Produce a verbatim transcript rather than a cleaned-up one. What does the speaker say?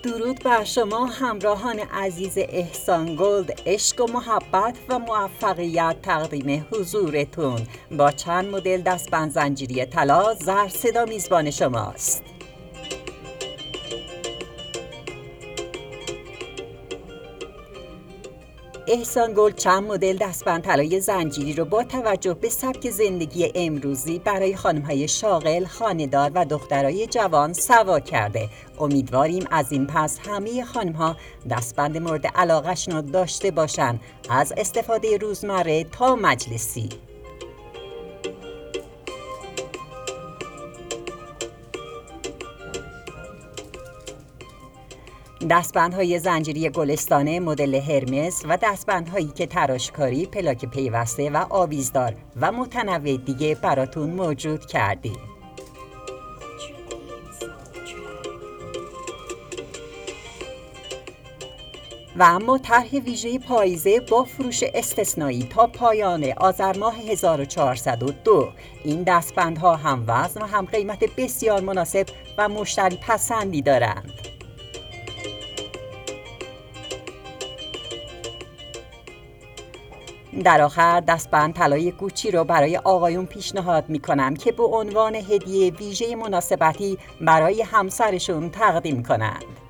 درود بر شما همراهان عزیز احسان گلد. عشق و محبت و موفقیت تقدیم حضورتون با چند مدل دستبند زنجیری طلا. زر صدا میزبان شماست. احسان گلد چند مدل دستبند طلای زنجیری رو با توجه به سبک زندگی امروزی برای خانم‌های شاغل، خانه‌دار و دخترای جوان سوا کرده. امیدواریم از این پس همه خانم‌ها دستبند مورد علاقه‌شون رو داشته باشن، از استفاده روزمره تا مجلسی. دستبندهای زنجیری گلستانه مدل هرمس و دستبندهایی که تراشکاری، پلاک پیوسته و آویزدار و متنوع دیگه براتون موجود کردیم. و اما طرح ویژه پاییزه با فروش استثنایی تا پایان آذر ماه هزار و چهارصد و دو. این دستبندها هم وزن و هم قیمت بسیار مناسب و مشتری پسندی دارند. در آخر دستبند طلای گوچی رو برای آقایون پیشنهاد میکنم که به عنوان هدیه ویژه مناسبتی برای همسرشون تقدیم کنند.